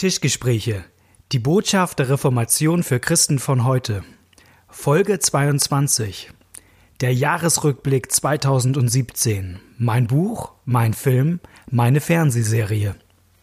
Tischgespräche. Die Botschaft der Reformation für Christen von heute. Folge 22. Der Jahresrückblick 2017. Mein Buch, mein Film, meine Fernsehserie.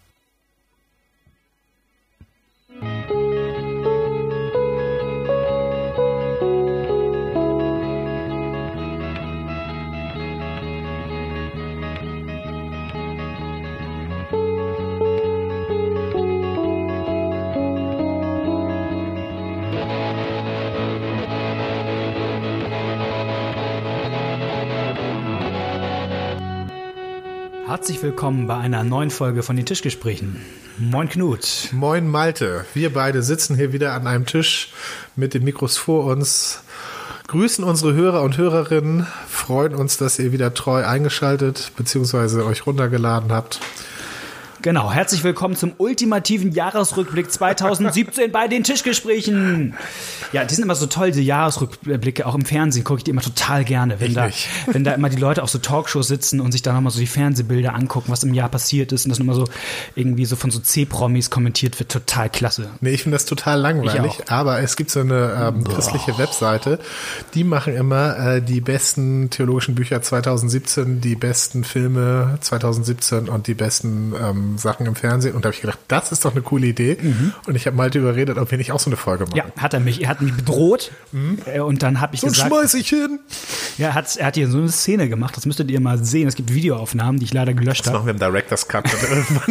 Herzlich willkommen bei einer neuen Folge von den Tischgesprächen. Moin Knut. Moin Malte. Wir beide sitzen hier wieder an einem Tisch mit den Mikros vor uns, grüßen unsere Hörer und Hörerinnen, freuen uns, dass ihr wieder treu eingeschaltet bzw. euch runtergeladen habt. Genau, herzlich willkommen zum ultimativen Jahresrückblick 2017 bei den Tischgesprächen. Ja, die sind immer so toll, diese Jahresrückblicke, auch im Fernsehen gucke ich die immer total gerne, wenn da immer die Leute auf so Talkshows sitzen und sich dann nochmal so die Fernsehbilder angucken, was im Jahr passiert ist und das immer so irgendwie so von so C-Promis kommentiert wird, total klasse. Nee, ich finde das total langweilig, aber es gibt so eine christliche Webseite, die machen immer die besten theologischen Bücher 2017, die besten Filme 2017 und die besten Sachen im Fernsehen. Und da habe ich gedacht, das ist doch eine coole Idee. Und ich habe Malte überredet, ob wir nicht auch so eine Folge machen. Ja, er hat mich bedroht. Und dann habe ich gesagt... So schmeiß ich hin. Ja, er hat hier so eine Szene gemacht, das müsstet ihr mal sehen. Es gibt Videoaufnahmen, die ich leider gelöscht habe. Das machen wir im Director's Cut dann irgendwann.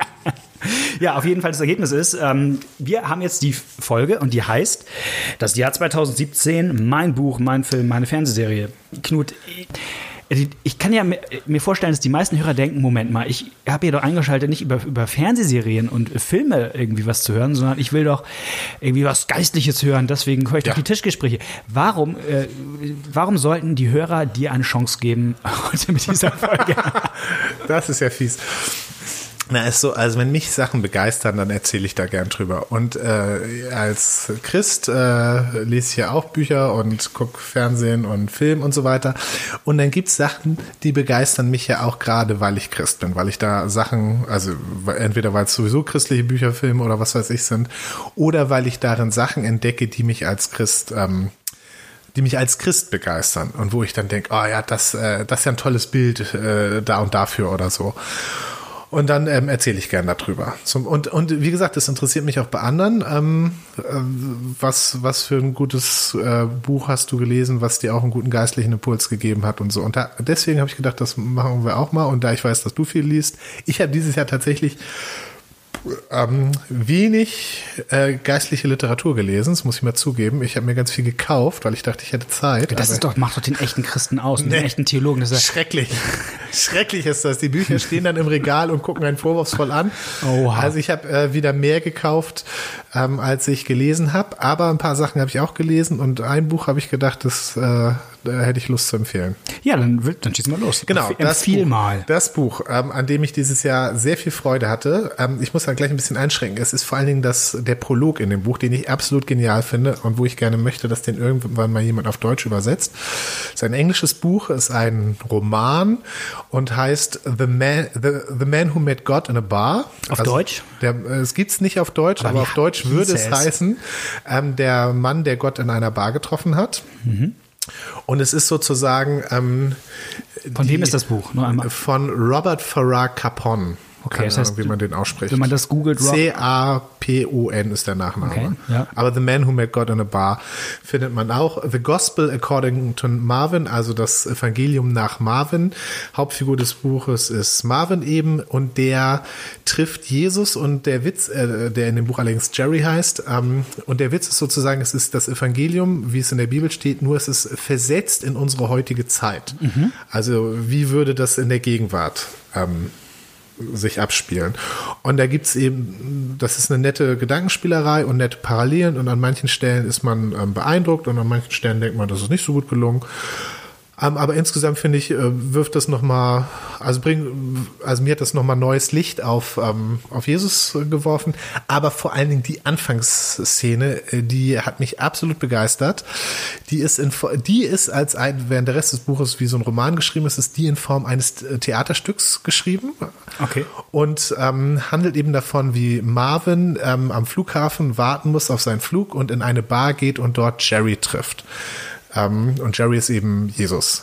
Ja, auf jeden Fall das Ergebnis ist, wir haben jetzt die Folge und die heißt das Jahr 2017, mein Buch, mein Film, meine Fernsehserie. Knut, ich kann ja mir vorstellen, dass die meisten Hörer denken, Moment mal, ich habe hier doch eingeschaltet, nicht über Fernsehserien und Filme irgendwie was zu hören, sondern ich will doch irgendwie was Geistliches hören, deswegen höre ich doch die Tischgespräche. Warum sollten die Hörer dir eine Chance geben heute mit dieser Folge? Das ist ja fies. Na, ist so, also wenn mich Sachen begeistern, dann erzähle ich da gern drüber. Und als Christ lese ich ja auch Bücher und gucke Fernsehen und Film und so weiter. Und dann gibt's Sachen, die begeistern mich ja auch gerade, weil ich Christ bin, weil ich da Sachen, also entweder weil es sowieso christliche Bücher, Filme oder was weiß ich sind, oder weil ich darin Sachen entdecke, die mich als Christ begeistern und wo ich dann denke, oh ja, das ist ja ein tolles Bild da und dafür oder so. Und dann erzähle ich gern darüber. Und wie gesagt, das interessiert mich auch bei anderen. Was für ein gutes Buch hast du gelesen, was dir auch einen guten geistlichen Impuls gegeben hat und so. Und deswegen habe ich gedacht, das machen wir auch mal. Und da ich weiß, dass du viel liest, ich habe dieses Jahr tatsächlich wenig geistliche Literatur gelesen, das muss ich mal zugeben. Ich habe mir ganz viel gekauft, weil ich dachte, ich hätte Zeit. Das macht doch den echten Christen aus, den echten Theologen. Das ist schrecklich. Schrecklich ist das. Die Bücher stehen dann im Regal und gucken einen vorwurfsvoll an. Oha. Also ich habe wieder mehr gekauft, als ich gelesen habe. Aber ein paar Sachen habe ich auch gelesen und ein Buch habe ich gedacht, da hätte ich Lust zu empfehlen. Ja, dann schießen wir los. Genau, das Buch, an dem ich dieses Jahr sehr viel Freude hatte. Ich muss da gleich ein bisschen einschränken. Es ist vor allen Dingen der Prolog in dem Buch, den ich absolut genial finde und wo ich gerne möchte, dass den irgendwann mal jemand auf Deutsch übersetzt. Es ist ein englisches Buch, ist ein Roman und heißt The Man Who Met God in a Bar. Auf Deutsch? Es gibt's nicht auf Deutsch, aber auf Deutsch würde es heißen, der Mann, der Gott in einer Bar getroffen hat. Mhm. Und es ist sozusagen von wem ist das Buch? Nur einmal. Von Robert Farrar Capon. Okay, das heißt, wie man den ausspricht. Wenn man das googelt, C-A-P-O-N ist der Nachname. Okay, ja. Aber The Man Who Met God in a Bar findet man auch. The Gospel According to Marvin, also das Evangelium nach Marvin. Hauptfigur des Buches ist Marvin eben und der trifft Jesus und der Witz, der in dem Buch allerdings Jerry heißt, und der Witz ist sozusagen, es ist das Evangelium, wie es in der Bibel steht, nur es ist versetzt in unsere heutige Zeit. Mhm. Also wie würde das in der Gegenwart sich abspielen. Und da gibt's eben, das ist eine nette Gedankenspielerei und nette Parallelen und an manchen Stellen ist man beeindruckt und an manchen Stellen denkt man, das ist nicht so gut gelungen. Aber insgesamt finde ich, wirft das nochmal, also mir hat das nochmal neues Licht auf Jesus geworfen, aber vor allen Dingen die Anfangsszene, die hat mich absolut begeistert. Die ist während der Rest des Buches wie so ein Roman geschrieben ist die in Form eines Theaterstücks geschrieben. Okay. Und handelt eben davon, wie Marvin am Flughafen warten muss auf seinen Flug und in eine Bar geht und dort Jerry trifft. Und Jerry ist eben Jesus.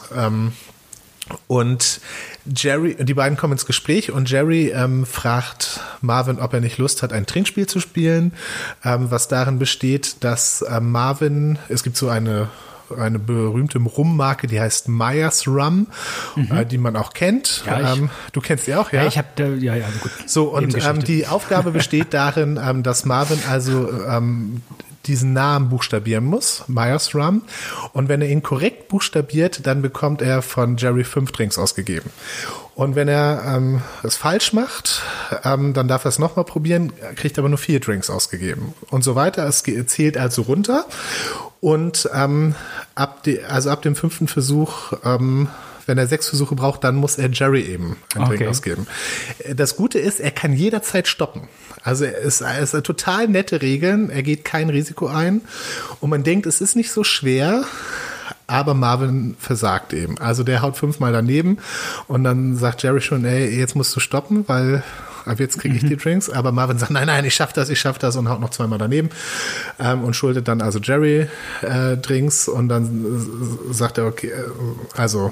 Und die beiden kommen ins Gespräch und Jerry fragt Marvin, ob er nicht Lust hat, ein Trinkspiel zu spielen, was darin besteht, dass Marvin, es gibt so eine berühmte Rummarke, die heißt Myers Rum, die man auch kennt. Ja, du kennst die auch, ja? Ja, ich habe, ja, gut. So, und die Aufgabe besteht darin, dass Marvin also diesen Namen buchstabieren muss, Myers Rum. Und wenn er ihn korrekt buchstabiert, dann bekommt er von Jerry 5 Drinks ausgegeben. Und wenn er es falsch macht, dann darf er es nochmal probieren, kriegt aber nur 4 Drinks ausgegeben. Und so weiter. Es zählt also runter. Und ab dem 5. Versuch, wenn er 6 Versuche braucht, dann muss er Jerry eben einen Drink ausgeben. Das Gute ist, er kann jederzeit stoppen. Also es ist total nette Regeln, er geht kein Risiko ein und man denkt, es ist nicht so schwer, aber Marvin versagt eben. Also der haut 5-mal daneben und dann sagt Jerry schon, ey, jetzt musst du stoppen, weil ab jetzt kriege ich die Drinks. Aber Marvin sagt, nein, ich schaff das und haut noch 2-mal daneben und schuldet dann also Jerry Drinks und dann sagt er, okay, also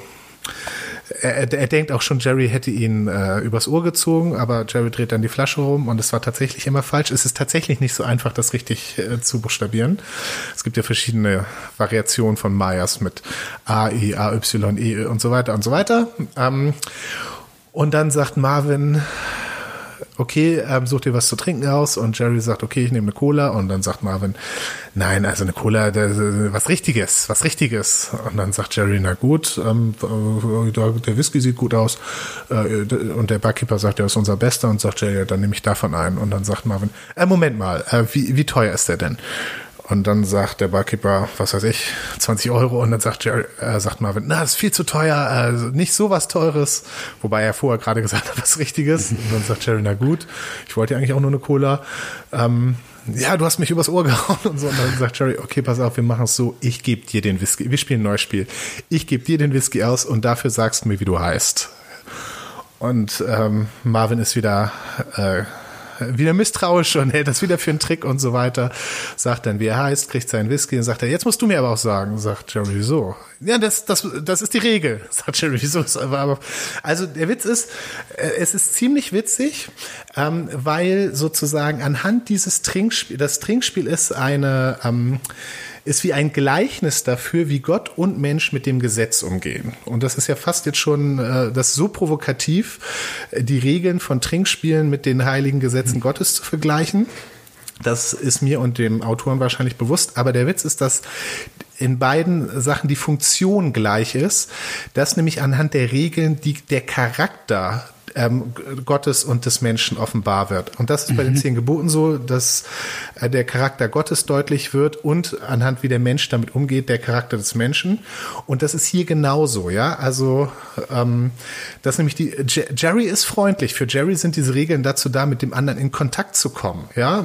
er denkt auch schon, Jerry hätte ihn übers Ohr gezogen, aber Jerry dreht dann die Flasche rum und es war tatsächlich immer falsch. Es ist tatsächlich nicht so einfach, das richtig zu buchstabieren. Es gibt ja verschiedene Variationen von Myers mit A, I, A, Y, E und so weiter und so weiter. Und dann sagt Marvin, okay, such dir was zu trinken aus und Jerry sagt, okay, ich nehme eine Cola und dann sagt Marvin, nein, also eine Cola, was Richtiges. Und dann sagt Jerry, na gut, der Whisky sieht gut aus und der Barkeeper sagt, der ist unser Bester und sagt Jerry, dann nehme ich davon einen und dann sagt Marvin, Moment mal, wie teuer ist der denn? Und dann sagt der Barkeeper, was weiß ich, 20 Euro. Und dann sagt Marvin, na, das ist viel zu teuer, also nicht so was Teures. Wobei er vorher gerade gesagt hat, was Richtiges. Und dann sagt Jerry, na gut, ich wollte ja eigentlich auch nur eine Cola. Ja, du hast mich übers Ohr gehauen und so. Und dann sagt Jerry, okay, pass auf, wir machen es so, ich gebe dir den Whisky. Wir spielen ein neues Spiel. Ich gebe dir den Whisky aus und dafür sagst du mir, wie du heißt. Und Marvin ist wieder misstrauisch und hält das wieder für einen Trick und so weiter. Sagt dann, wie er heißt, kriegt seinen Whisky und sagt er, jetzt musst du mir aber auch sagen. Sagt Jerry, wieso? Ja, das ist die Regel. Sagt Jerry, wieso? Also der Witz ist, es ist ziemlich witzig, weil sozusagen anhand dieses Trinkspiel, das Trinkspiel ist ist wie ein Gleichnis dafür, wie Gott und Mensch mit dem Gesetz umgehen. Und das ist ja fast jetzt schon, das ist so provokativ, die Regeln von Trinkspielen mit den heiligen Gesetzen Gottes zu vergleichen. Das ist mir und dem Autoren wahrscheinlich bewusst. Aber der Witz ist, dass in beiden Sachen die Funktion gleich ist, dass nämlich anhand der Regeln der Charakter Gottes und des Menschen offenbar wird. Und das ist bei den 10 Geboten so, dass der Charakter Gottes deutlich wird und anhand wie der Mensch damit umgeht, der Charakter des Menschen. Und das ist hier genauso, ja. Also das nämlich Jerry ist freundlich. Für Jerry sind diese Regeln dazu da, mit dem anderen in Kontakt zu kommen, ja,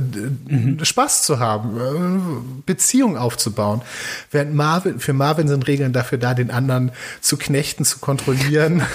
Spaß zu haben, Beziehung aufzubauen. Während für Marvin sind Regeln dafür da, den anderen zu knechten, zu kontrollieren,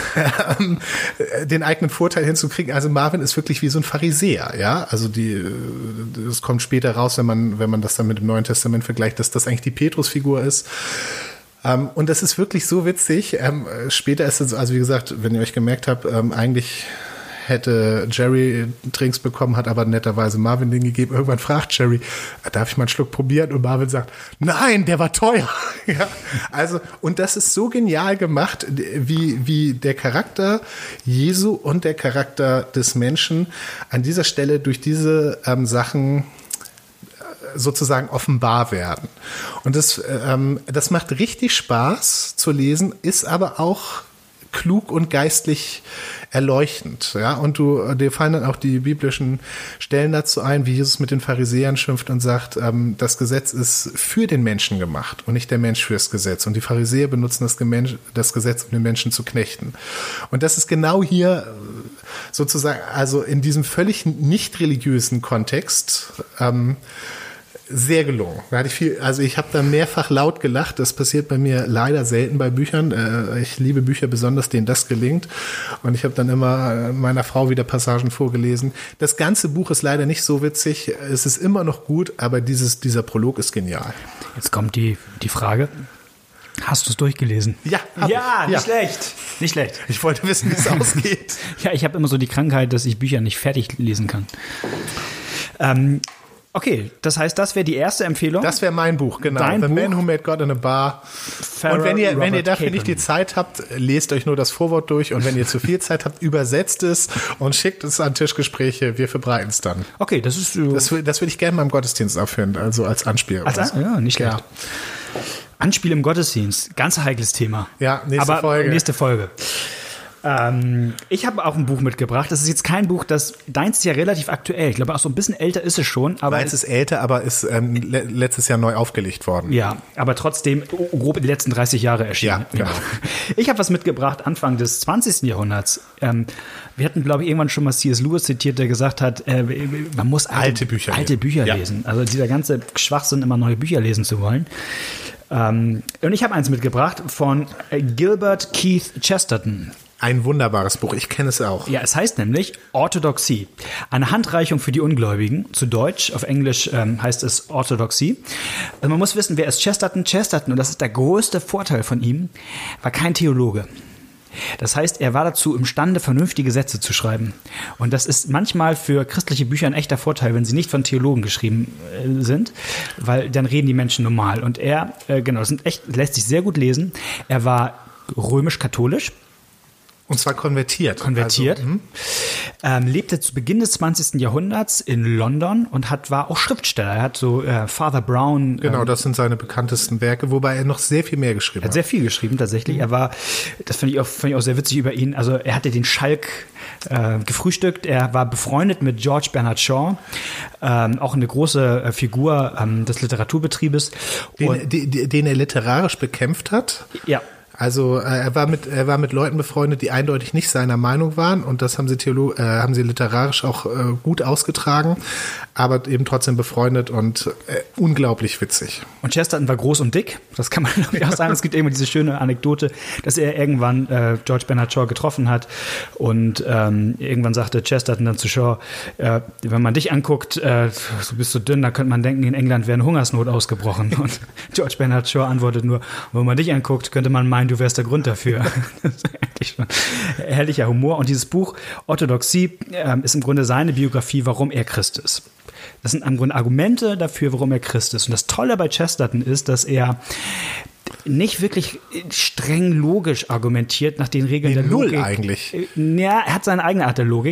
den eigenen Vorteil hinzukriegen. Also Marvin ist wirklich wie so ein Pharisäer, ja. Also es kommt später raus, wenn man das dann mit dem Neuen Testament vergleicht, dass das eigentlich die Petrus-Figur ist. Und das ist wirklich so witzig. Später ist es, also wie gesagt, wenn ihr euch gemerkt habt, eigentlich hätte Jerry Drinks bekommen, hat aber netterweise Marvin den gegeben. Irgendwann fragt Jerry, darf ich mal einen Schluck probieren? Und Marvin sagt, nein, der war teuer. Ja, also, und das ist so genial gemacht, wie der Charakter Jesu und der Charakter des Menschen an dieser Stelle durch diese Sachen sozusagen offenbar werden. Und das macht richtig Spaß zu lesen, ist aber auch klug und geistlich erleuchtend. Ja? Und dir fallen dann auch die biblischen Stellen dazu ein, wie Jesus mit den Pharisäern schimpft und sagt, das Gesetz ist für den Menschen gemacht und nicht der Mensch fürs Gesetz. Und die Pharisäer benutzen das Gesetz, um den Menschen zu knechten. Und das ist genau hier sozusagen, also in diesem völlig nicht religiösen Kontext, sehr gelungen. Ich habe da mehrfach laut gelacht. Das passiert bei mir leider selten bei Büchern. Ich liebe Bücher besonders, denen das gelingt. Und ich habe dann immer meiner Frau wieder Passagen vorgelesen. Das ganze Buch ist leider nicht so witzig. Es ist immer noch gut, aber dieser Prolog ist genial. Jetzt kommt die Frage. Hast du es durchgelesen? Ja, nicht schlecht. Nicht schlecht. Ich wollte wissen, wie es ausgeht. Ja, ich habe immer so die Krankheit, dass ich Bücher nicht fertig lesen kann. Okay, das heißt, das wäre die erste Empfehlung. Das wäre mein Buch, genau. The Man Who Met God in a Bar. Und wenn ihr dafür nicht die Zeit habt, lest euch nur das Vorwort durch. Und wenn ihr zu viel Zeit habt, übersetzt es und schickt es an Tischgespräche. Wir verbreiten es dann. Okay, das ist das würde ich gerne mal im Gottesdienst aufführen, also als Anspiel. Ja, nicht schlecht. Ja. Anspiel im Gottesdienst, ganz heikles Thema. Ja, nächste Folge. Ich habe auch ein Buch mitgebracht. Das ist jetzt kein Buch, deins ist ja relativ aktuell. Ich glaube, auch so ein bisschen älter ist es schon. Meins ist älter, aber ist letztes Jahr neu aufgelegt worden. Ja, aber trotzdem grob in den letzten 30 Jahre erschienen. Ja, genau. Ich habe was mitgebracht, Anfang des 20. Jahrhunderts. Wir hatten, glaube ich, irgendwann schon mal C.S. Lewis zitiert, der gesagt hat, man muss alte Bücher lesen. Also dieser ganze Schwachsinn, immer neue Bücher lesen zu wollen. Und ich habe eins mitgebracht von Gilbert Keith Chesterton. Ein wunderbares Buch, ich kenne es auch. Ja, es heißt nämlich Orthodoxie. Eine Handreichung für die Ungläubigen. Zu Deutsch, auf Englisch heißt es Orthodoxie. Also man muss wissen, wer ist Chesterton? Chesterton, und das ist der größte Vorteil von ihm, war kein Theologe. Das heißt, er war dazu imstande, vernünftige Sätze zu schreiben. Und das ist manchmal für christliche Bücher ein echter Vorteil, wenn sie nicht von Theologen geschrieben sind, weil dann reden die Menschen normal. Und er, lässt sich sehr gut lesen. Er war römisch-katholisch. Und zwar konvertiert. Lebte zu Beginn des 20. Jahrhunderts in London und war auch Schriftsteller. Er hat so Father Brown. Genau, das sind seine bekanntesten Werke, wobei er noch sehr viel mehr geschrieben hat. Er hat sehr viel geschrieben, tatsächlich. Er war, das fand ich auch sehr witzig über ihn, also er hatte den Schalk gefrühstückt. Er war befreundet mit George Bernard Shaw, auch eine große Figur des Literaturbetriebes. Den er literarisch bekämpft hat? Ja. Also er war mit Leuten befreundet, die eindeutig nicht seiner Meinung waren, und das haben sie literarisch auch gut ausgetragen, aber eben trotzdem befreundet und unglaublich witzig. Und Chesterton war groß und dick, das kann man glaube ich auch sagen. Es gibt immer diese schöne Anekdote, dass er irgendwann George Bernard Shaw getroffen hat und irgendwann sagte Chesterton dann zu Shaw, wenn man dich anguckt, du bist so dünn, da könnte man denken, in England wäre eine Hungersnot ausgebrochen. Und George Bernard Shaw antwortet nur, wenn man dich anguckt, könnte man meinen, du wärst der Grund dafür. Das ist eigentlich schon herrlicher Humor. Und dieses Buch Orthodoxie ist im Grunde seine Biografie, warum er Christ ist. Das sind im Grunde Argumente dafür, warum er Christ ist. Und das Tolle bei Chesterton ist, dass er nicht wirklich streng logisch argumentiert nach den Regeln der Logik. Null eigentlich. Ja, er hat seine eigene Art der Logik.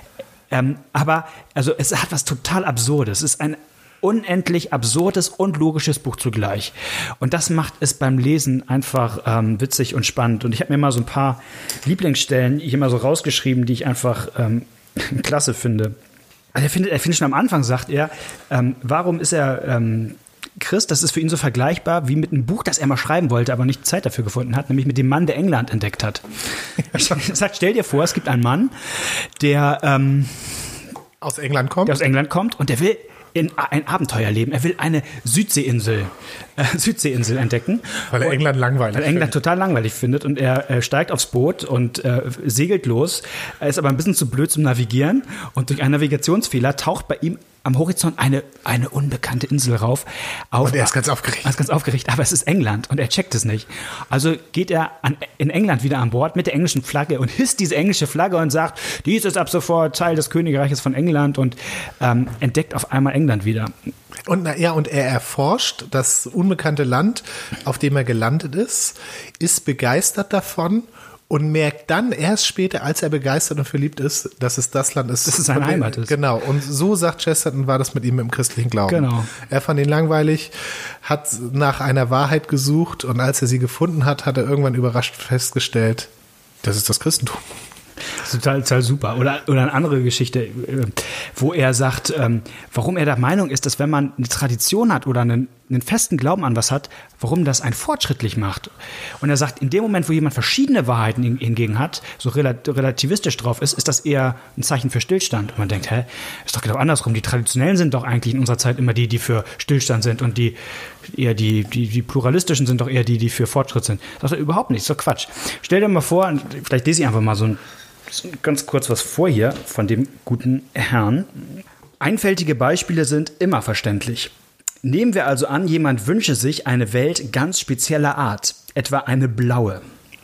Aber also es hat was total Absurdes. Es ist ein unendlich absurdes und logisches Buch zugleich. Und das macht es beim Lesen einfach witzig und spannend. Und ich habe mir mal so ein paar Lieblingsstellen hier mal so rausgeschrieben, die ich einfach klasse finde. Also er findet schon am Anfang, sagt er, warum ist er Christ? Das ist für ihn so vergleichbar wie mit einem Buch, das er mal schreiben wollte, aber nicht Zeit dafür gefunden hat, nämlich mit dem Mann, der England entdeckt hat. Er sagt, stell dir vor, es gibt einen Mann, der aus England kommt und der will in ein Abenteuer leben. Er will eine Südseeinsel entdecken. Weil er England langweilig findet. England total langweilig findet, und er steigt aufs Boot und segelt los. Er ist aber ein bisschen zu blöd zum Navigieren, und durch einen Navigationsfehler taucht bei ihm am Horizont eine unbekannte Insel rauf. Und er ist ganz aufgeregt. Aber es ist England und er checkt es nicht. Also geht er in England wieder an Bord mit der englischen Flagge und hisst diese englische Flagge und sagt, dies ist ab sofort Teil des Königreiches von England, und entdeckt auf einmal England wieder. Und er erforscht das unbekannte Land, auf dem er gelandet ist begeistert davon und merkt dann erst später, als er begeistert und verliebt ist, dass es das Land ist, dass es seine Heimat ist. Genau. Und so, sagt Chesterton, war das mit ihm im christlichen Glauben. Genau. Er fand ihn langweilig, hat nach einer Wahrheit gesucht, und als er sie gefunden hat, hat er irgendwann überrascht festgestellt, Das ist das Christentum. Das ist total super. Oder eine andere Geschichte, wo er sagt, warum er der Meinung ist, dass wenn man eine Tradition hat oder einen festen Glauben an was hat, warum das einen fortschrittlich macht. Und er sagt, in dem Moment, wo jemand verschiedene Wahrheiten hingegen hat, so relativistisch drauf ist, ist das eher ein Zeichen für Stillstand. Und man denkt, ist doch genau andersrum. Die Traditionellen sind doch eigentlich in unserer Zeit immer die für Stillstand sind und die pluralistischen sind doch eher die für Fortschritt sind. Das ist doch überhaupt nicht, so Quatsch. Stell dir mal vor, vielleicht lese ich einfach mal so ganz kurz was vor hier von dem guten Herrn. Einfältige Beispiele sind immer verständlich. Nehmen wir also an, jemand wünsche sich eine Welt ganz spezieller Art, etwa eine blaue.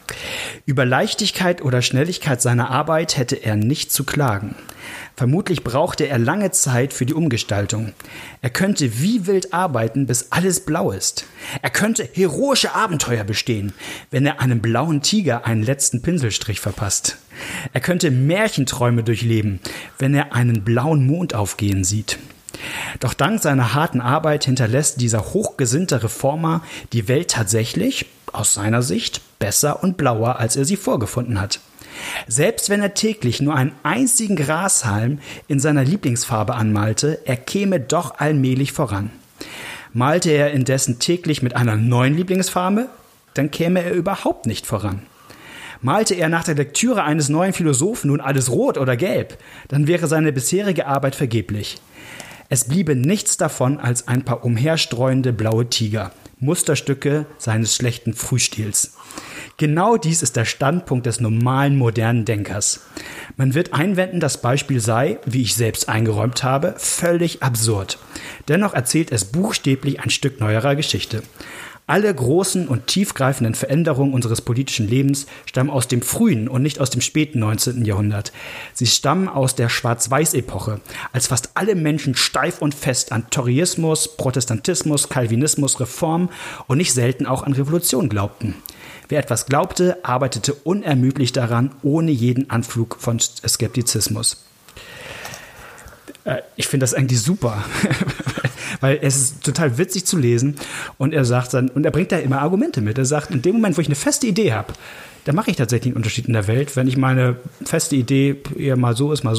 Über Leichtigkeit oder Schnelligkeit seiner Arbeit hätte er nicht zu klagen. Vermutlich brauchte er lange Zeit für die Umgestaltung. Er könnte wie wild arbeiten, bis alles blau ist. Er könnte heroische Abenteuer bestehen, wenn er einem blauen Tiger einen letzten Pinselstrich verpasst. Er könnte Märchenträume durchleben, wenn er einen blauen Mond aufgehen sieht. Doch dank seiner harten Arbeit hinterlässt dieser hochgesinnte Reformer die Welt tatsächlich, aus seiner Sicht, besser und blauer, als er sie vorgefunden hat. Selbst wenn er täglich nur einen einzigen Grashalm in seiner Lieblingsfarbe anmalte, er käme doch allmählich voran. Malte er indessen täglich mit einer neuen Lieblingsfarbe, dann käme er überhaupt nicht voran. Malte er nach der Lektüre eines neuen Philosophen nun alles rot oder gelb, dann wäre seine bisherige Arbeit vergeblich. Es bliebe nichts davon als ein paar umherstreuende blaue Tiger, Musterstücke seines schlechten Frühstils. Genau dies ist der Standpunkt des normalen modernen Denkers. Man wird einwenden, das Beispiel sei, wie ich selbst eingeräumt habe, völlig absurd. Dennoch erzählt es buchstäblich ein Stück neuerer Geschichte. Alle großen und tiefgreifenden Veränderungen unseres politischen Lebens stammen aus dem frühen und nicht aus dem späten 19. Jahrhundert. Sie stammen aus der Schwarz-Weiß-Epoche, als fast alle Menschen steif und fest an Toryismus, Protestantismus, Calvinismus, Reform und nicht selten auch an Revolution glaubten. Wer etwas glaubte, arbeitete unermüdlich daran, ohne jeden Anflug von Skeptizismus. Ich finde das eigentlich super, weil es ist total witzig zu lesen und er sagt dann, und er bringt da immer Argumente mit. Er sagt, in dem Moment, wo ich eine feste Idee habe, da mache ich tatsächlich einen Unterschied in der Welt. Wenn ich meine feste Idee eher mal so ist,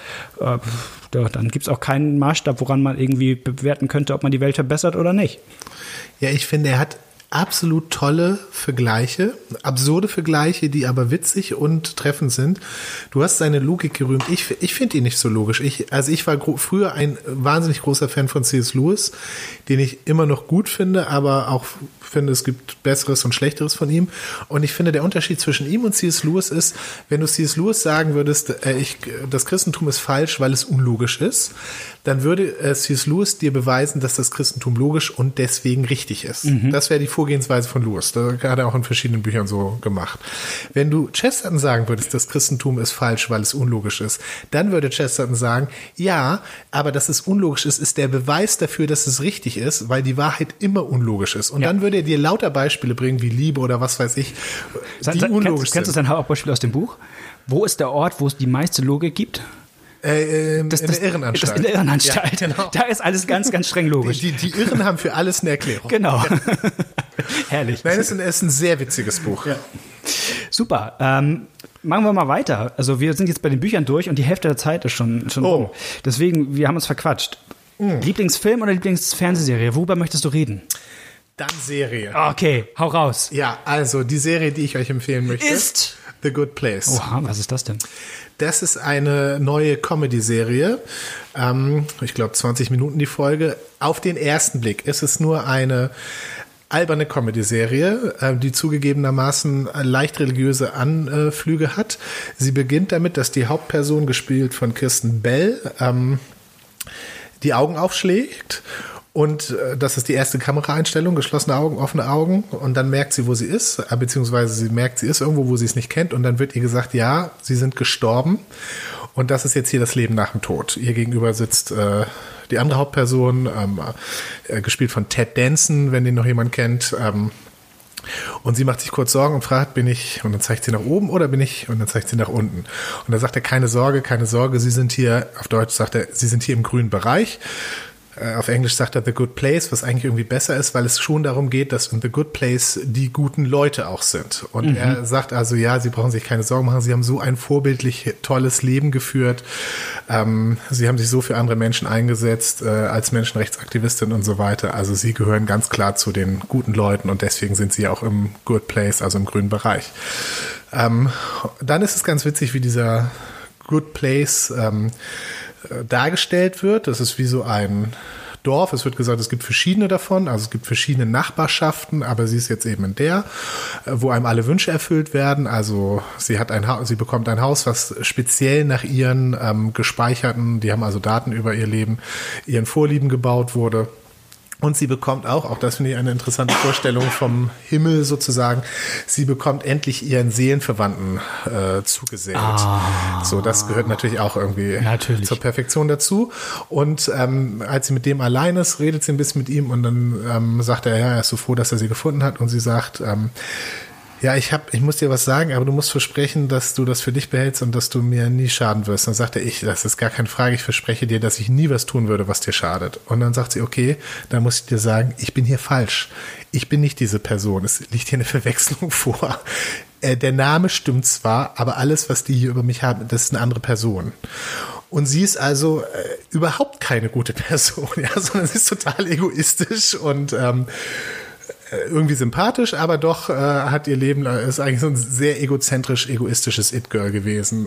dann gibt es auch keinen Maßstab, woran man irgendwie bewerten könnte, ob man die Welt verbessert oder nicht. Ja, ich finde, er hat absolut tolle Vergleiche, absurde Vergleiche, die aber witzig und treffend sind. Du hast seine Logik gerühmt. Ich finde ihn nicht so logisch. Ich war früher ein wahnsinnig großer Fan von C.S. Lewis, den ich immer noch gut finde, aber auch finde, es gibt Besseres und Schlechteres von ihm. Und ich finde, der Unterschied zwischen ihm und C.S. Lewis ist, wenn du C.S. Lewis sagen würdest, das Christentum ist falsch, weil es unlogisch ist, dann würde C.S. Lewis dir beweisen, dass das Christentum logisch und deswegen richtig ist. Das wäre die Vorgehensweise von Lewis. Das hat er auch in verschiedenen Büchern so gemacht. Wenn du Chesterton sagen würdest, das Christentum ist falsch, weil es unlogisch ist, dann würde Chesterton sagen, ja, aber dass es unlogisch ist, ist der Beweis dafür, dass es richtig ist, weil die Wahrheit immer unlogisch ist. Und dann würde er dir lauter Beispiele bringen, wie Liebe oder was weiß ich, die unlogisch sind. Kennst du sein Hauptbeispiel aus dem Buch? Wo ist der Ort, wo es die meiste Logik gibt? In der Irrenanstalt. In der Irrenanstalt. Ja, genau. Da ist alles ganz, ganz streng logisch. Die Irren haben für alles eine Erklärung. Genau. Ja. Herrlich. Nein, es ist ein sehr witziges Buch. Ja. Super. Machen wir mal weiter. Also wir sind jetzt bei den Büchern durch und die Hälfte der Zeit ist schon rum. Deswegen, wir haben uns verquatscht. Lieblingsfilm oder Lieblingsfernsehserie? Worüber möchtest du reden? Dann Serie. Okay, hau raus. Ja, also die Serie, die ich euch empfehlen möchte, ist The Good Place. Oha, was ist das denn? Das ist eine neue Comedy-Serie. Ich glaube 20 Minuten die Folge. Auf den ersten Blick ist es nur eine alberne Comedy-Serie, die zugegebenermaßen leicht religiöse Anflüge hat. Sie beginnt damit, dass die Hauptperson, gespielt von Kirsten Bell, die Augen aufschlägt. Und das ist die erste Kameraeinstellung, geschlossene Augen, offene Augen. Und dann merkt sie, wo sie ist, beziehungsweise sie merkt, sie ist irgendwo, wo sie es nicht kennt. Und dann wird ihr gesagt, ja, sie sind gestorben. Und das ist jetzt hier das Leben nach dem Tod. Ihr gegenüber sitzt die andere Hauptperson, gespielt von Ted Danson, wenn den noch jemand kennt. Und sie macht sich kurz Sorgen und fragt, bin ich, und dann zeigt sie nach oben oder bin ich, und dann zeigt sie nach unten. Und dann sagt er, keine Sorge, sie sind hier, auf Deutsch sagt er, sie sind hier im grünen Bereich. auf Englisch sagt er The Good Place, was eigentlich irgendwie besser ist, weil es schon darum geht, dass in The Good Place die guten Leute auch sind. Und er sagt also, ja, sie brauchen sich keine Sorgen machen, sie haben so ein vorbildlich tolles Leben geführt, sie haben sich so für andere Menschen eingesetzt, als Menschenrechtsaktivistin und so weiter. Also sie gehören ganz klar zu den guten Leuten und deswegen sind sie auch im Good Place, also im grünen Bereich. Dann ist es ganz witzig, wie dieser Good Place dargestellt wird. Das ist wie so ein Dorf. Es wird gesagt, es gibt verschiedene davon, also es gibt verschiedene Nachbarschaften, aber sie ist jetzt eben in der, wo einem alle Wünsche erfüllt werden. Also sie bekommt ein Haus, was speziell nach ihren gespeicherten, die haben also Daten über ihr Leben, ihren Vorlieben gebaut wurde. Und sie bekommt auch das finde ich eine interessante Vorstellung vom Himmel sozusagen, sie bekommt endlich ihren Seelenverwandten zugesellt. So, das gehört natürlich auch irgendwie zur Perfektion dazu. Und als sie mit dem allein ist, redet sie ein bisschen mit ihm und dann sagt er, ja, er ist so froh, dass er sie gefunden hat. Und sie sagt, ja, ich muss dir was sagen, aber du musst versprechen, dass du das für dich behältst und dass du mir nie schaden wirst. Dann sagt er, das ist gar keine Frage, ich verspreche dir, dass ich nie was tun würde, was dir schadet. Und dann sagt sie, okay, dann muss ich dir sagen, ich bin hier falsch. Ich bin nicht diese Person. Es liegt hier eine Verwechslung vor. Der Name stimmt zwar, aber alles, was die hier über mich haben, das ist eine andere Person. Und sie ist also überhaupt keine gute Person, ja, sondern sie ist total egoistisch und irgendwie sympathisch, aber doch hat ihr Leben, ist eigentlich so ein sehr egoistisches It-Girl gewesen.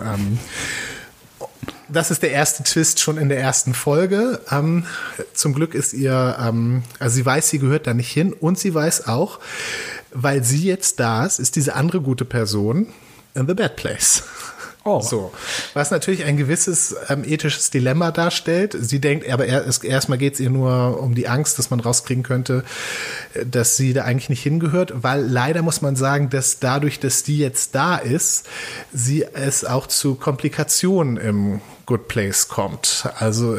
Das ist der erste Twist schon in der ersten Folge. Zum Glück ist ihr, also sie weiß, sie gehört da nicht hin und sie weiß auch, weil sie jetzt da ist diese andere gute Person in The Bad Place. Oh. So, was natürlich ein gewisses ethisches Dilemma darstellt. Sie denkt, aber erstmal geht es ihr nur um die Angst, dass man rauskriegen könnte, dass sie da eigentlich nicht hingehört, weil leider muss man sagen, dass dadurch, dass die jetzt da ist, es auch zu Komplikationen im Good Place kommt. Also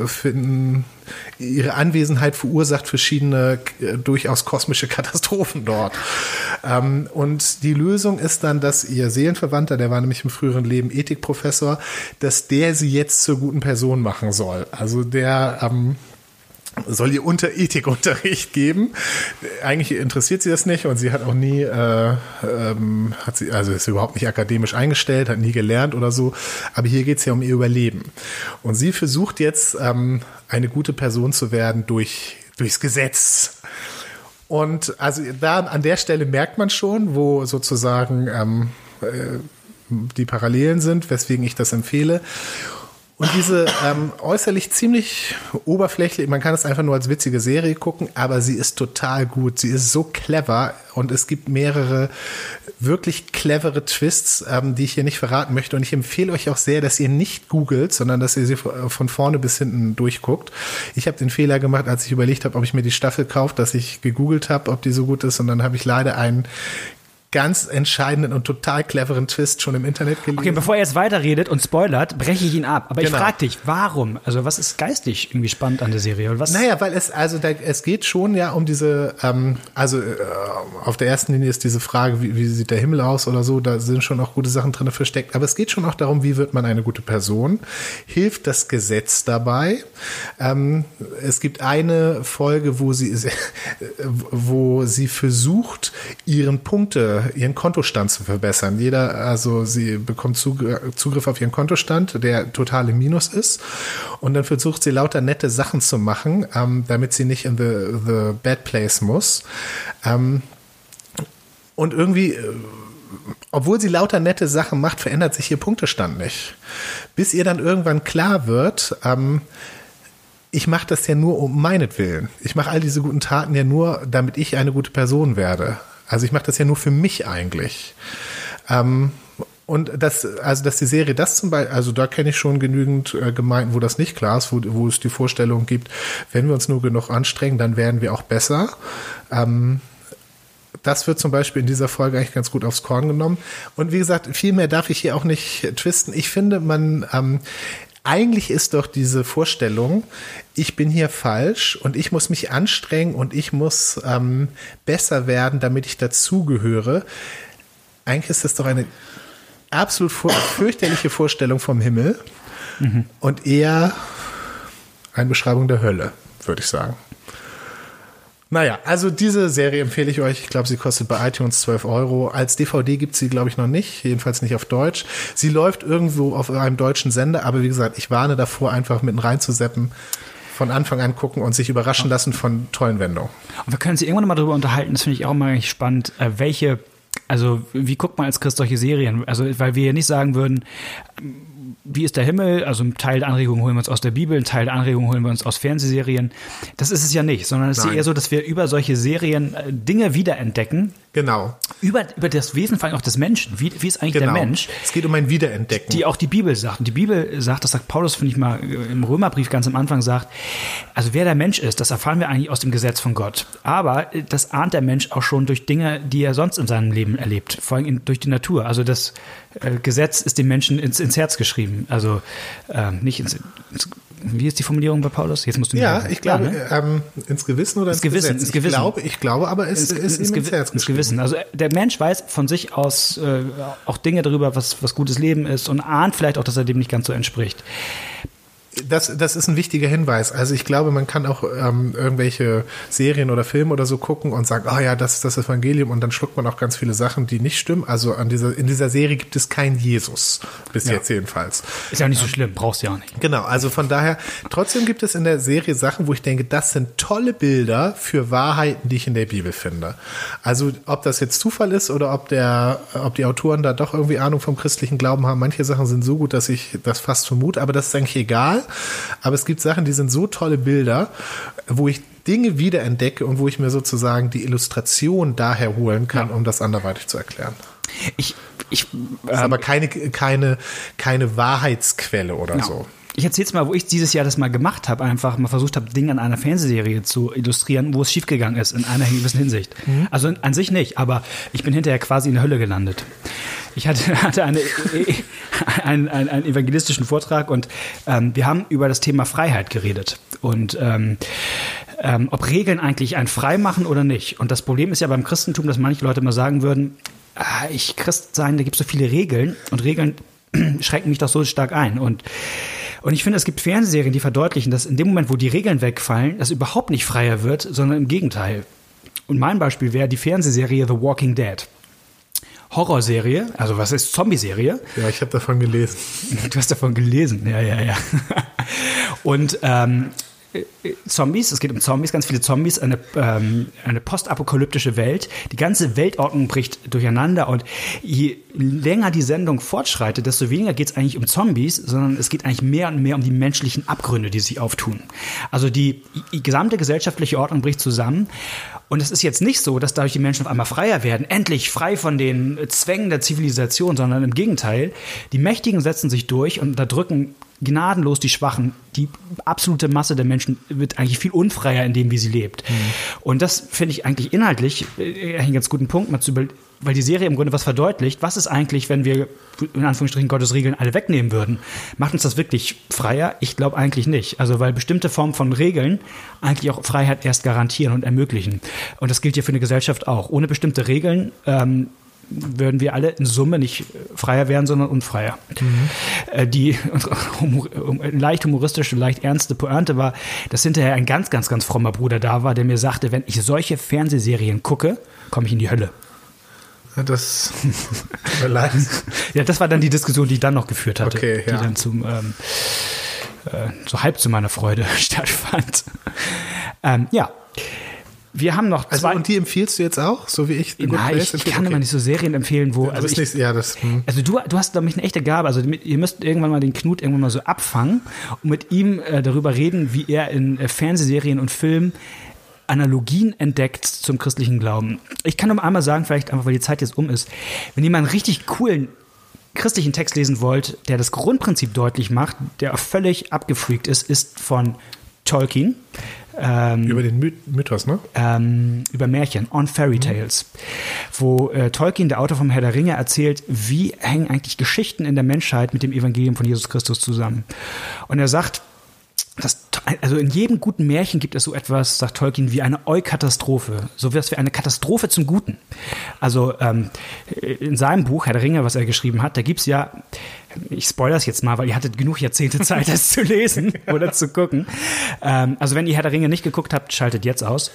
ihre Anwesenheit verursacht verschiedene durchaus kosmische Katastrophen dort. Und die Lösung ist dann, dass ihr Seelenverwandter, der war nämlich im früheren Leben Ethikprofessor, dass der sie jetzt zur guten Person machen soll. Also der soll ihr Ethikunterricht geben. Eigentlich interessiert sie das nicht und sie hat auch nie, ist überhaupt nicht akademisch eingestellt, hat nie gelernt oder so. Aber hier geht es ja um ihr Überleben. Und sie versucht jetzt, eine gute Person zu werden durchs Gesetz. Und also da an der Stelle merkt man schon, wo sozusagen die Parallelen sind, weswegen ich das empfehle. Und diese äußerlich ziemlich oberflächlich, man kann es einfach nur als witzige Serie gucken, aber sie ist total gut. Sie ist so clever und es gibt mehrere wirklich clevere Twists, die ich hier nicht verraten möchte. Und ich empfehle euch auch sehr, dass ihr nicht googelt, sondern dass ihr sie von vorne bis hinten durchguckt. Ich habe den Fehler gemacht, als ich überlegt habe, ob ich mir die Staffel kaufe, dass ich gegoogelt habe, ob die so gut ist. Und dann habe ich leider einen ganz entscheidenden und total cleveren Twist schon im Internet gelesen. Okay, bevor er jetzt weiterredet und spoilert, breche ich ihn ab. Aber ich frage dich, warum? Also was ist geistig irgendwie spannend an der Serie? Oder was? Naja, weil es geht schon ja um diese, auf der ersten Linie ist diese Frage, wie sieht der Himmel aus oder so, da sind schon auch gute Sachen drin versteckt. Aber es geht schon auch darum, wie wird man eine gute Person? Hilft das Gesetz dabei? Es gibt eine Folge, wo sie versucht, ihren Kontostand zu verbessern. Sie bekommt Zugriff auf ihren Kontostand, der total im Minus ist. Und dann versucht sie lauter nette Sachen zu machen, damit sie nicht in the bad place muss. Und irgendwie, obwohl sie lauter nette Sachen macht, verändert sich ihr Punktestand nicht. Bis ihr dann irgendwann klar wird, ich mache das ja nur um meinetwillen. Ich mache all diese guten Taten ja nur, damit ich eine gute Person werde. Also ich mache das ja nur für mich eigentlich. Und dass die Serie das zum Beispiel, also da kenne ich schon genügend Gemeinden, wo das nicht klar ist, wo es die Vorstellung gibt, wenn wir uns nur genug anstrengen, dann werden wir auch besser. Das wird zum Beispiel in dieser Folge eigentlich ganz gut aufs Korn genommen. Und wie gesagt, viel mehr darf ich hier auch nicht twisten. Ich finde, eigentlich ist doch diese Vorstellung, ich bin hier falsch und ich muss mich anstrengen und ich muss besser werden, damit ich dazugehöre. Eigentlich ist das doch eine absolut fürchterliche Vorstellung vom Himmel und eher eine Beschreibung der Hölle. würde ich sagen. Naja, also diese Serie empfehle ich euch. Ich glaube, sie kostet bei iTunes 12 €. Als DVD gibt es sie, glaube ich, noch nicht. Jedenfalls nicht auf Deutsch. Sie läuft irgendwo auf einem deutschen Sender. Aber wie gesagt, ich warne davor, einfach mitten reinzuseppen. Von Anfang an gucken und sich überraschen lassen von tollen Wendungen. Und wir können uns irgendwann mal darüber unterhalten. Das finde ich auch mal richtig spannend. Wie guckt man als Christ solche Serien? Also, weil wir ja nicht sagen würden, wie ist der Himmel? Also ein Teil der Anregungen holen wir uns aus der Bibel, ein Teil der Anregungen holen wir uns aus Fernsehserien. Das ist es ja nicht, sondern es ist eher so, dass wir über solche Serien Dinge wiederentdecken. Genau. Über das Wesen, vor allem auch des Menschen. Wie ist eigentlich der Mensch? Es geht um ein Wiederentdecken. Die auch die Bibel sagt. Und die Bibel sagt, das sagt Paulus, finde ich mal, im Römerbrief ganz am Anfang sagt, also wer der Mensch ist, das erfahren wir eigentlich aus dem Gesetz von Gott. Aber das ahnt der Mensch auch schon durch Dinge, die er sonst in seinem Leben erlebt. Vor allem durch die Natur. Also das Gesetz ist dem Menschen ins Herz geschrieben. Also nicht wie ist die Formulierung bei Paulus? Jetzt musst du mir ich glaube, ins Gewissen oder ins Gewissen? Ins Gewissen. Ich glaube, aber es ist ihm ins Herz geschrieben. Gewissen. Also der Mensch weiß von sich aus auch Dinge darüber, was gutes Leben ist und ahnt vielleicht auch, dass er dem nicht ganz so entspricht. Das ist ein wichtiger Hinweis. Also ich glaube, man kann auch irgendwelche Serien oder Filme oder so gucken und sagen, oh ja, das ist das Evangelium, und dann schluckt man auch ganz viele Sachen, die nicht stimmen. Also in dieser Serie gibt es keinen Jesus, bis jetzt jedenfalls. Ist ja nicht so schlimm, brauchst du ja auch nicht. Genau, also von daher, trotzdem gibt es in der Serie Sachen, wo ich denke, das sind tolle Bilder für Wahrheiten, die ich in der Bibel finde. Also ob das jetzt Zufall ist oder ob die Autoren da doch irgendwie Ahnung vom christlichen Glauben haben. Manche Sachen sind so gut, dass ich das fast vermute, aber das ist eigentlich egal. Aber es gibt Sachen, die sind so tolle Bilder, wo ich Dinge wiederentdecke und wo ich mir sozusagen die Illustration daher holen kann, um das anderweitig zu erklären. Das ist aber keine Wahrheitsquelle oder so. Ich erzähle jetzt mal, wo ich dieses Jahr das mal gemacht habe, einfach mal versucht habe, Dinge an einer Fernsehserie zu illustrieren, wo es schiefgegangen ist, in einer gewissen Hinsicht. Also an sich nicht, aber ich bin hinterher quasi in der Hölle gelandet. Ich hatte einen evangelistischen Vortrag und wir haben über das Thema Freiheit geredet und ob Regeln eigentlich einen frei machen oder nicht. Und das Problem ist ja beim Christentum, dass manche Leute immer sagen würden, Christ sein, da gibt es so viele Regeln und Regeln schränken mich doch so stark ein. Und ich finde, es gibt Fernsehserien, die verdeutlichen, dass in dem Moment, wo die Regeln wegfallen, das überhaupt nicht freier wird, sondern im Gegenteil. Und mein Beispiel wäre die Fernsehserie The Walking Dead. Horrorserie, also was ist Zombie-Serie? Ja, ich habe davon gelesen. Du hast davon gelesen, ja. Und Zombies, es geht um Zombies, ganz viele Zombies, eine postapokalyptische Welt. Die ganze Weltordnung bricht durcheinander und je länger die Sendung fortschreitet, desto weniger geht es eigentlich um Zombies, sondern es geht eigentlich mehr und mehr um die menschlichen Abgründe, die sich auftun. Also die gesamte gesellschaftliche Ordnung bricht zusammen. Und es ist jetzt nicht so, dass dadurch die Menschen auf einmal freier werden, endlich frei von den Zwängen der Zivilisation, sondern im Gegenteil, die Mächtigen setzen sich durch und unterdrücken gnadenlos die Schwachen. Die absolute Masse der Menschen wird eigentlich viel unfreier in dem, wie sie lebt. Und das finde ich eigentlich inhaltlich einen ganz guten Punkt, weil die Serie im Grunde was verdeutlicht. Was ist eigentlich, wenn wir in Anführungsstrichen Gottes Regeln alle wegnehmen würden? Macht uns das wirklich freier? Ich glaube eigentlich nicht. Also weil bestimmte Formen von Regeln eigentlich auch Freiheit erst garantieren und ermöglichen. Und das gilt ja für eine Gesellschaft auch. Ohne bestimmte Regeln würden wir alle in Summe nicht freier werden, sondern unfreier. Die leicht humoristische, leicht ernste Pointe war, dass hinterher ein ganz, ganz, ganz frommer Bruder da war, der mir sagte, wenn ich solche Fernsehserien gucke, komme ich in die Hölle. Das tut mir leid. Ja, das war dann die Diskussion, die ich dann noch geführt hatte, okay, ja. Die dann so halb zu meiner Freude stattfand. Ja. Wir haben noch zwei. Und die empfiehlst du jetzt auch, so wie ich? Nein, ich kann immer nicht so Serien empfehlen, wo. Also du hast, glaube ich, eine echte Gabe. Also ihr müsst irgendwann mal den Knut irgendwann mal so abfangen und mit ihm darüber reden, wie er in Fernsehserien und Filmen Analogien entdeckt zum christlichen Glauben. Ich kann nur einmal sagen, vielleicht einfach, weil die Zeit jetzt um ist, wenn ihr mal einen richtig coolen christlichen Text lesen wollt, der das Grundprinzip deutlich macht, der auch völlig abgefreakt ist von Tolkien. Über den Mythos, ne? Über Märchen, On Fairy Tales, wo Tolkien, der Autor vom Herr der Ringe, erzählt, wie hängen eigentlich Geschichten in der Menschheit mit dem Evangelium von Jesus Christus zusammen. Und er sagt, dass also in jedem guten Märchen gibt es so etwas, sagt Tolkien, wie eine Eukatastrophe. So etwas wie eine Katastrophe zum Guten. Also in seinem Buch, Herr der Ringe, was er geschrieben hat, da gibt's ja, ich spoilere es jetzt mal, weil ihr hattet genug Jahrzehnte Zeit, das zu lesen oder zu gucken. Also wenn ihr Herr der Ringe nicht geguckt habt, schaltet jetzt aus.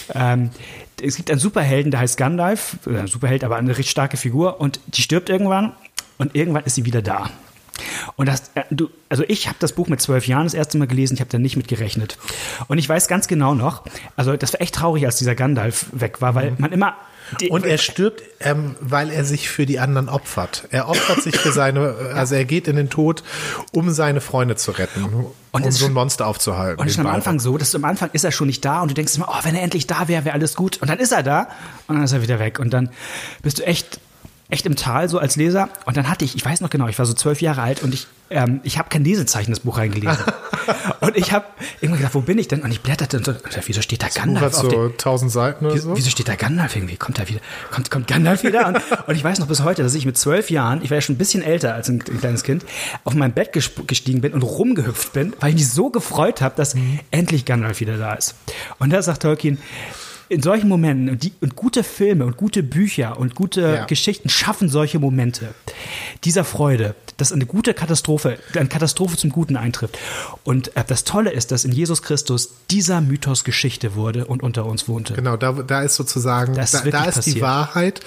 Es gibt einen Superhelden, der heißt Gandalf, Superheld, aber eine richtig starke Figur, und die stirbt irgendwann und irgendwann ist sie wieder da. Und ich habe das Buch mit 12 Jahren das erste Mal gelesen, ich habe da nicht mit gerechnet. Und ich weiß ganz genau noch, also das war echt traurig, als dieser Gandalf weg war, weil man immer... Und er stirbt, weil er sich für die anderen opfert. Er opfert sich für also er geht in den Tod, um seine Freunde zu retten, um so ein Monster aufzuhalten. Und es ist am Anfang so, dass am Anfang ist er schon nicht da und du denkst immer, wenn er endlich da wäre, wäre alles gut. Und dann ist er da und dann ist er wieder weg. Und dann bist du echt im Tal, so als Leser. Und dann ich weiß noch genau, ich war so 12 Jahre alt und ich habe kein Lesezeichen das Buch reingelesen. Und ich habe irgendwann gedacht, wo bin ich denn? Und ich blätterte und so, wieso steht da Gandalf? Das Buch hat so 1000 Seiten oder so. Wieso steht da Gandalf irgendwie? Kommt Gandalf wieder? Und ich weiß noch bis heute, dass ich mit 12 Jahren, ich war ja schon ein bisschen älter als ein kleines Kind, auf mein Bett gestiegen bin und rumgehüpft bin, weil ich mich so gefreut habe, dass endlich Gandalf wieder da ist. Und da sagt Tolkien, in solchen Momenten, und gute Filme und gute Bücher und gute Geschichten schaffen solche Momente dieser Freude, dass eine Katastrophe zum Guten eintrifft. Und das Tolle ist, dass in Jesus Christus dieser Mythos Geschichte wurde und unter uns wohnte. Genau, da ist sozusagen, da ist die Wahrheit,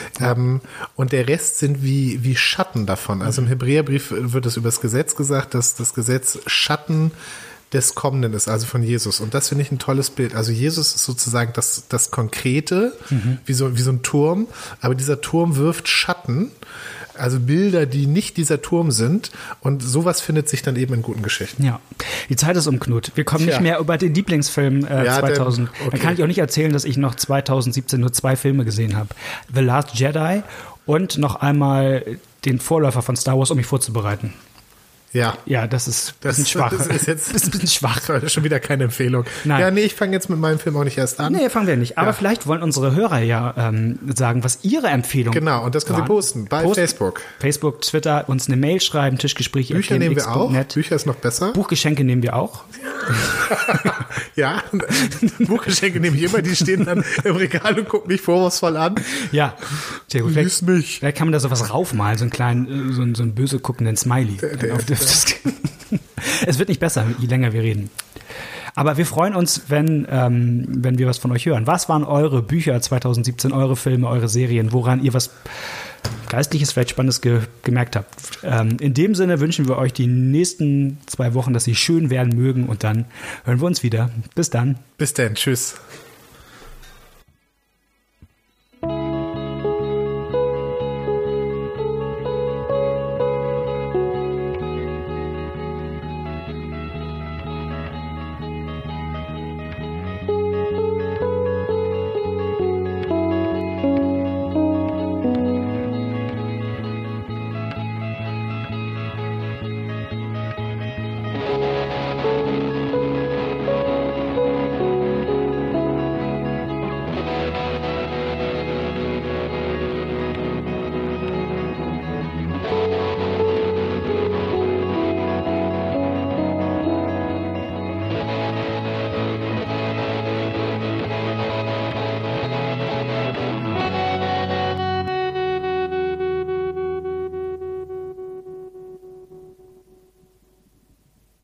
und der Rest sind wie Schatten davon. Also im Hebräerbrief wird es über das Gesetz gesagt, dass das Gesetz Schatten des Kommenden ist, also von Jesus. Und das finde ich ein tolles Bild. Also Jesus ist sozusagen das Konkrete, wie so ein Turm, aber dieser Turm wirft Schatten, also Bilder, die nicht dieser Turm sind, und sowas findet sich dann eben in guten Geschichten. Ja, die Zeit ist um, Knut. Wir kommen nicht mehr über den Lieblingsfilm 2000. Dann kann ich auch nicht erzählen, dass ich noch 2017 nur 2 Filme gesehen habe. The Last Jedi und noch einmal den Vorläufer von Star Wars, um mich vorzubereiten. Ja, das ist ein bisschen schwach. Das ist jetzt ein bisschen schwach. Das ist schon wieder keine Empfehlung. Nein. Ja, nee, ich fange jetzt mit meinem Film auch nicht erst an. Nee, fangen wir nicht. Aber vielleicht wollen unsere Hörer sagen, was ihre Empfehlungen sind. Genau, und das können Sie posten bei Facebook. Facebook, Twitter, uns eine Mail schreiben, Tischgespräche. Bücher nehmen wir auch. Bücher ist noch besser. Buchgeschenke nehmen wir auch. Ja, Buchgeschenke nehme ich immer. Die stehen dann im Regal und gucken mich vorwurfsvoll an. Ja, sehr gut. Vielleicht kann man da sowas raufmalen, so einen kleinen, so einen böse guckenden Smiley. Es wird nicht besser, je länger wir reden. Aber wir freuen uns, wenn wir was von euch hören. Was waren eure Bücher 2017, eure Filme, eure Serien, woran ihr was Geistliches, vielleicht Spannendes gemerkt habt? In dem Sinne wünschen wir euch die nächsten 2 Wochen, dass sie schön werden mögen, und dann hören wir uns wieder. Bis dann. Bis dann. Tschüss.